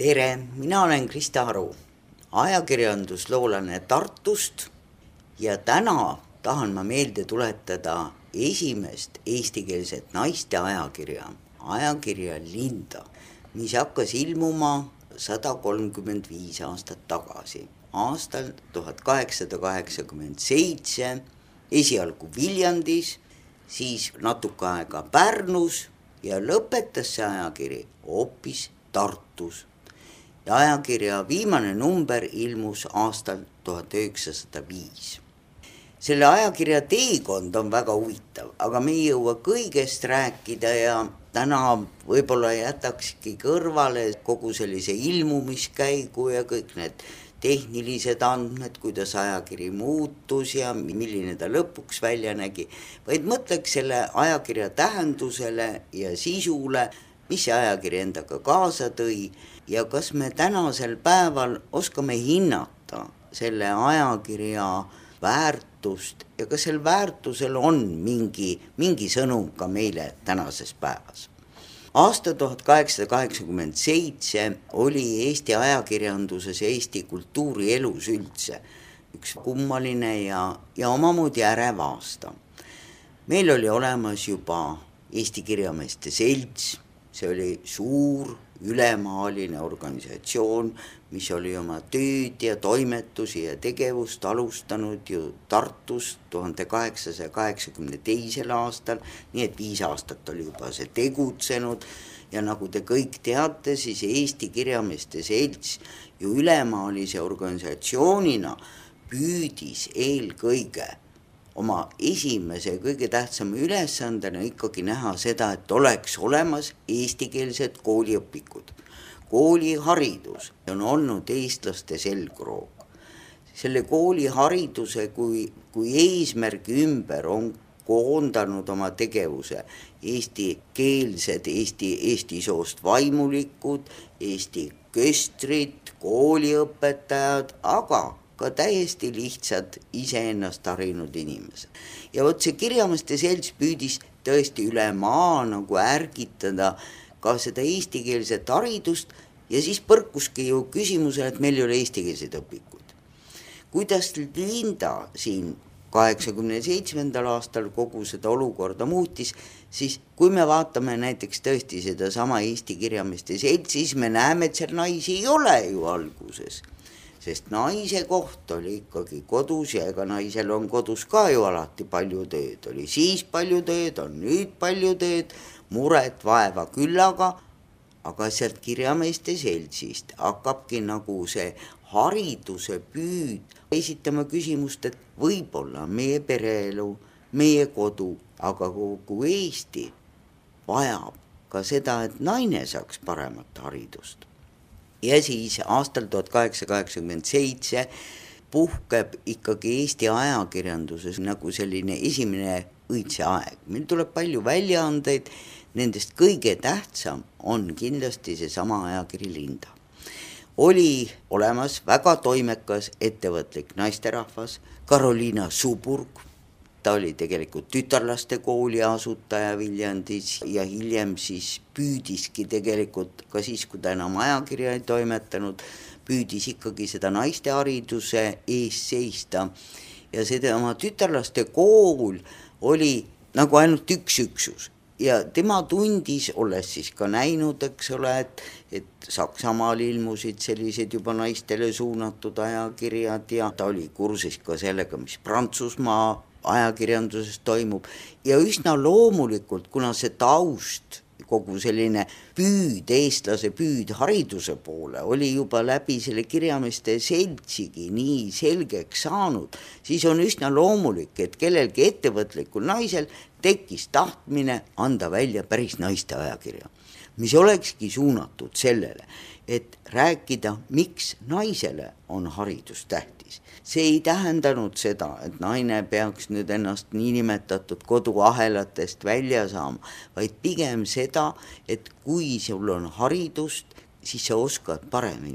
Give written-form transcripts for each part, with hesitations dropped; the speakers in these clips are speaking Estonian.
tere, mina olen Krista Aru, ajakirjandusloolane Tartust ja täna tahan ma meelde tuletada esimest eestikeelset naiste ajakirja Linda, mis hakkas ilmuma 135 aastat tagasi, aastal 1887, esialgu Viljandis, siis natuke aega Pärnus ja lõpetas see ajakiri hoopis Tartus. Ja ajakirja viimane number ilmus aastal 1905. Selle ajakirja teekond on väga huvitav, aga me ei jõua kõigest rääkida ja täna võib-olla jätakski kõrvale kogu sellise ilmumiskäigu ja kõik need tehnilised andmed, kuidas ajakiri muutus ja milline ta lõpuks välja nägi, vaid mõtleks selle ajakirja tähendusele ja sisule, mis see ajakiri endaga kaasa tõi ja kas me tänasel päeval oskame hinnata selle ajakirja väärtust ja kas sel väärtusel on mingi sõnum ka meile tänases päevas. Aasta 1887 oli Eesti ajakirjanduses ja Eesti kultuurielus üldse üks kummaline ja omamoodi ärev aasta. Meil oli olemas juba Eesti Kirjameeste Selts, see oli suur ülemaaline organisatsioon, mis oli oma tööd ja toimetusi ja tegevust alustanud ju Tartus 1882. aastal, nii et 5 aastat oli juba see tegutsenud ja nagu te kõik teate, siis Eesti Kirjameeste Selts ju ülemaalise organisatsioonina püüdis eelkõige oma esimese ja kõige tähtsama ülesandena ikkagi näha seda, et oleks olemas eestikeelsed kooliõpikud. Kooliharidus on olnud eestlaste selgroog. Selle koolihariduse kui eesmärgi ümber on koondanud oma tegevuse eestikeelsed, eesti soost vaimulikud, eesti köstrid, kooliõpetajad, aga ka täiesti lihtsad iseennast harinud inimesed. Ja vot see Kirjameeste Selts püüdis tõesti üle maa nagu ärgitada ka seda eestikeelset haridust ja siis põrkuski ju küsimusele, et meil ei ole eestikeelseid õpikud. Kuidas Linda siin 87. aastal kogu seda olukorda muutis, siis kui me vaatame näiteks tõesti seda sama Eesti Kirjameeste Seltsi, siis me näeme, et seal naisi ei ole ju alguses. Sest naise koht oli ikkagi kodus ja ega naisel on kodus ka ju alati palju tööd. Oli siis palju tööd, on nüüd palju tööd, muret, vaeva küllaga, aga sealt Kirjameeste Seltsist hakkabki nagu see hariduse püüd esitama küsimust, et võib-olla meie pereelu, meie kodu, aga kogu Eesti vajab ka seda, et naine saaks paremat haridust. Ja siis aastal 1887 puhkeb ikkagi Eesti ajakirjanduses nagu selline esimene õitse aeg. Meil tuleb palju väljaandeid, nendest kõige tähtsam on kindlasti seesama ajakiri Linda. Oli olemas väga toimekas ettevõtlik naisterahvas, Karoliina Suburg, ta oli tegelikult tütarlaste kooli asutaja Viljandis ja hiljem siis püüdiski tegelikult ka siis, kui ta enam ajakirja ei toimetanud, püüdis ikkagi seda naiste hariduse eest seista ja seda oma tütarlaste kool oli nagu ainult üks üksus ja tema tundis, olles siis ka näinud, eks ole, et Saksamaal ilmusid sellised juba naistele suunatud ajakirjad ja ta oli kursis ka sellega, mis Prantsusmaa ajakirjanduses toimub ja üsna loomulikult, kuna see taust, kogu selline püüd, eestlase püüd hariduse poole oli juba läbi selle Kirjameeste Seltsigi nii selgeks saanud, siis on üsna loomulik, et kellelgi ettevõtlikul naisel tekkis tahtmine anda välja päris naiste ajakirja, mis olekski suunatud sellele, et rääkida, miks naisele on haridus tähtis. See ei tähendanud seda, et naine peaks nüüd ennast niinimetatud koduahelatest välja saama, vaid pigem seda, et kui sul on haridust, siis sa oskad paremini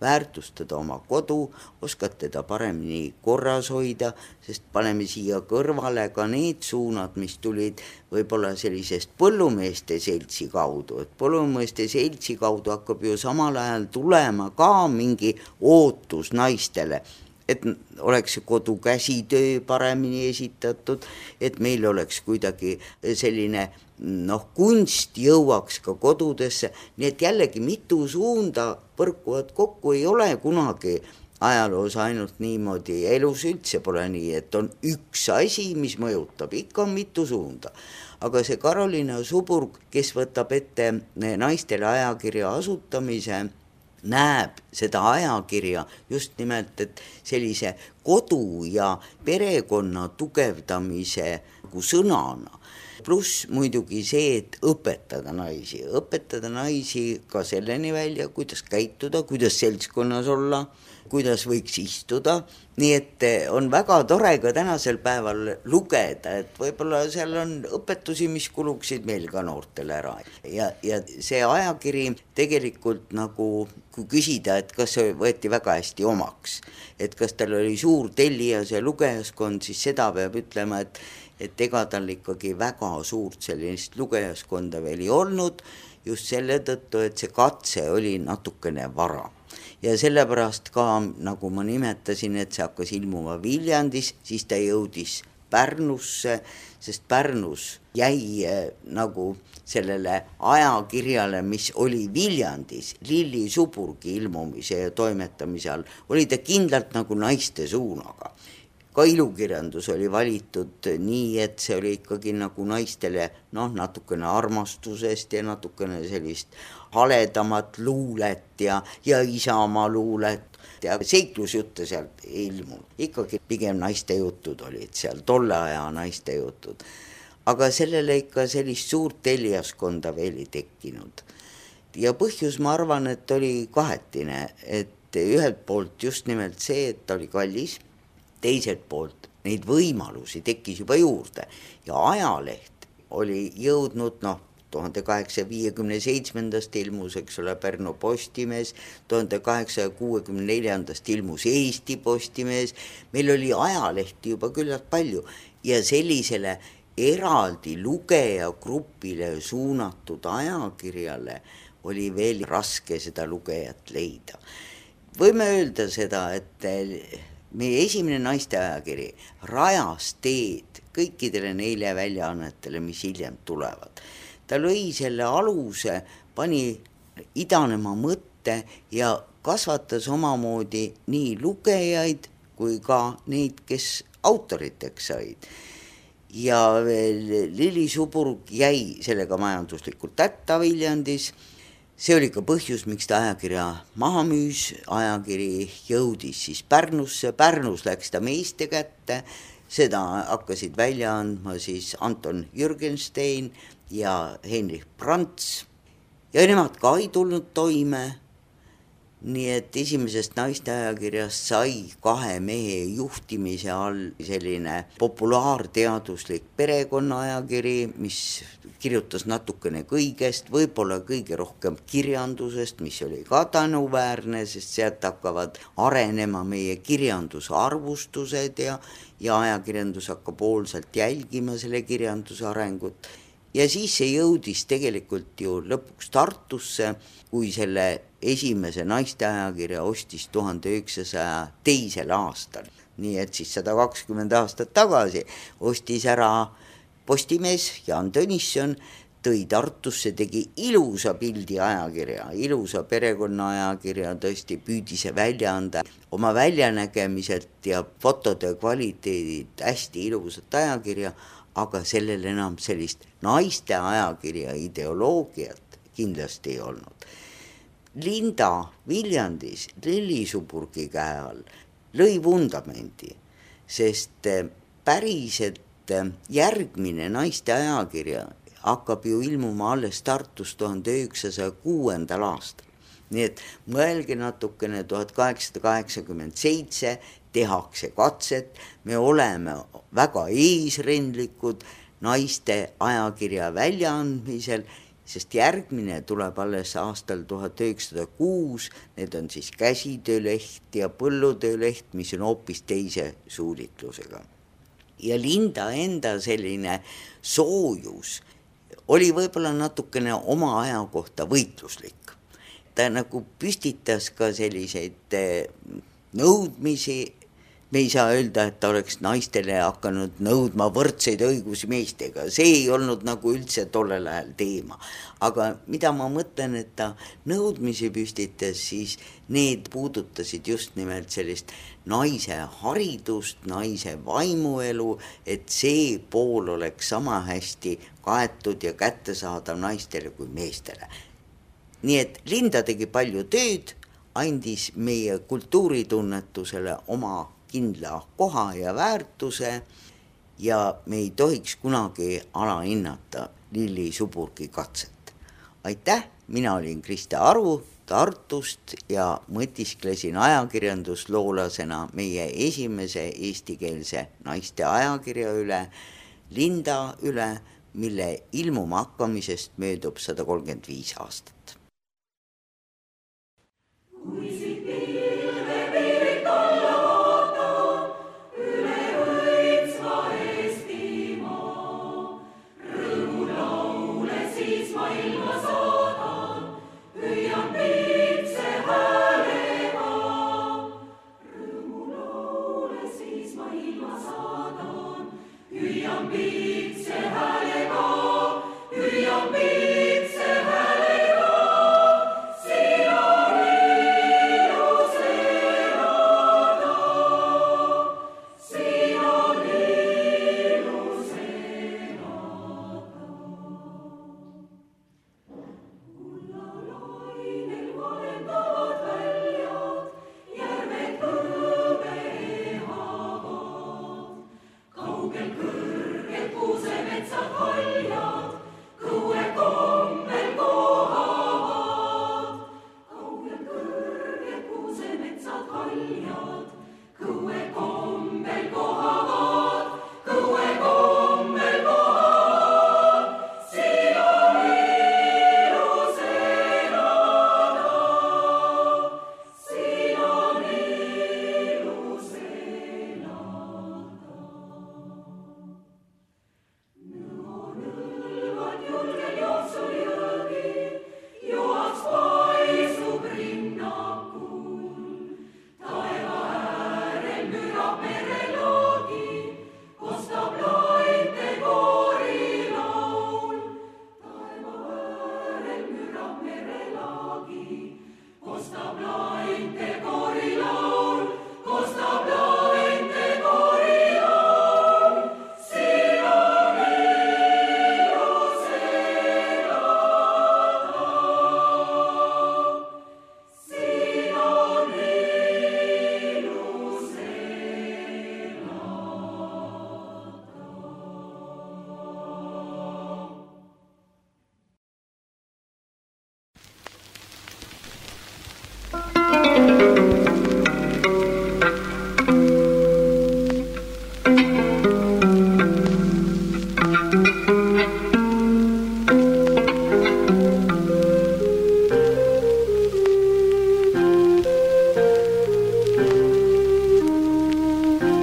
väärtustada oma kodu, oskad teda paremini korras hoida, sest paneme siia kõrvale ka need suunad, mis tulid võib-olla sellisest põllumeeste seltsi kaudu, et põllumeeste seltsi kaudu hakkab ju samal ajal tulema ka mingi ootus naistele, et oleks kodu käsitöö paremini esitatud, et meil oleks kuidagi selline kunst jõuaks ka kodudesse, nii et jällegi mitu suunda põrkuvad kokku, ei ole kunagi ajaloos ainult niimoodi, elus üldse pole nii, et on üks asi, mis mõjutab, ikka on mitu suunda. Aga see Karoliina Suburg, kes võtab ette naistele ajakirja asutamise, näeb seda ajakirja just nimelt, et sellise kodu ja perekonna tugevdamise nagu sõnana. Pluss muidugi see, et õpetada naisi ka selleni välja, kuidas käituda, kuidas seltskonnas olla, kuidas võiks istuda, nii et on väga tore ka tänasel päeval lugeda, et võib-olla seal on õpetusi, mis kuluksid meil ka noortele ära. Ja see ajakiri tegelikult nagu, kui küsida, et kas see võeti väga hästi omaks, et kas tal oli suur tellijas ja lugejaskond, siis seda peab ütlema, et ega tal ikkagi väga suurt sellist lugejaskonda veel ei olnud, just selle tõttu, et see katse oli natukene vara. Ja sellepärast ka, nagu ma nimetasin, et see hakkas ilmuma Viljandis, siis ta jõudis Pärnusse, sest Pärnus jäi nagu sellele ajakirjale, mis oli Viljandis, Lilli Suburgi ilmumise ja toimetamise all, oli ta kindlalt nagu naiste suunaga. Ka ilukirjandus oli valitud nii, et see oli ikkagi nagu naistele natukene armastusest ja natukene sellist haledamat luulet ja Isamaa luulet ja seiklusjutte sealt ei ilmunud. Ikkagi pigem naiste jutud olid seal, tolle aja naiste jutud. Aga sellele ikka sellist suurt tellijaskonda veel ei tekkinud. Ja põhjus, ma arvan, et oli kahetine, et ühelt poolt just nimelt see, et ta oli kallis, teiselt poolt neid võimalusi tekkis juba juurde ja ajaleht oli jõudnud 1857. ilmus, eks ole, Pärnu Postimees, 1864. ilmus Eesti Postimees, meil oli ajalehti juba küllalt palju ja sellisele eraldi lugejagrupile suunatud ajakirjale oli veel raske seda lugejat leida. Võime öelda seda, et meie esimene naisteajakiri rajas teed kõikidele neile väljaannetele, mis hiljem tulevad. Ta lõi selle aluse, pani idanema mõtte ja kasvatas omamoodi nii lugejaid kui ka neid, kes autoriteks said. Ja Lilli Suburg jäi sellega majanduslikult hätta Viljandis. See oli ka põhjus, miks ta ajakirja maha müüs, ajakiri jõudis siis Pärnusse, Pärnus läks ta meeste kätte, seda hakkasid välja andma siis Anton Jürgenstein ja Heinrich Prants ja nemad ka ei tulnud toime, nii et esimesest naisteajakirjast sai 2 mehe juhtimise all selline populaarteaduslik perekonnaajakiri, mis kirjutas natukene kõigest, võib-olla kõige rohkem kirjandusest, mis oli ka tänuväärne, sest sealt hakkavad arenema meie kirjanduse arvustused ja ajakirjandus hakkab hoolsalt jälgima selle kirjanduse arengut. Ja siis see jõudis tegelikult ju lõpuks Tartusse, kui selle esimese naisteajakirja ostis 1902. aastal. Nii et siis 120 aastat tagasi ostis ära Postimees, Jaan Tõnisson, tõi Tartusse, tegi ilusa pildi ajakirja, ilusa perekonnaajakirja, tõesti püüdis välja anda oma väljanägemiselt ja fotode kvaliteedid hästi ilusat ajakirja, aga sellel enam sellist naiste ajakirja ideoloogiat kindlasti ei olnud. Linda Viljandis Lilli Suburgi käe all lõi vundamendi, sest päriselt järgmine naiste ajakirja hakkab ju ilmuma alles Tartus 1906. aastal. Nii et mõelge natukene, 1887 tehakse katset, me oleme väga eesrindlikud naiste ajakirja väljaandmisel sest järgmine tuleb alles aastal 1906, need on siis käsitööleht ja põllutööleht, mis on hoopis teise suulitlusega. Ja Linda enda selline soojus oli võib-olla natukene oma aja kohta võitluslik. Ta nagu püstitas ka selliseid nõudmisi, me ei saa öelda, et ta oleks naistele hakanud nõudma võrdseid õigusi meestega, see ei olnud nagu üldse tollel ajal teema. Aga mida ma mõtlen, et ta nõudmisi püstitas, siis need puudutasid just nimelt sellist naise haridust, naise vaimuelu, et see pool oleks sama hästi kaetud ja kättesaadav naistele kui meestele. Nii et Linda tegi palju tööd, andis meie kultuuritunnetusele oma kindla koha ja väärtuse ja me ei tohiks kunagi alahinnata Lilli Suburgi katset. Aitäh, mina olin Krista Aru Tartust ja mõtisklesin ajakirjandusloolasena meie esimese eestikeelse naiste ajakirja üle, Linda üle, mille ilmuma hakkamisest möödub 135 aastat.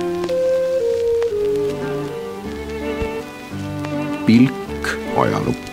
Pilk ajalukku.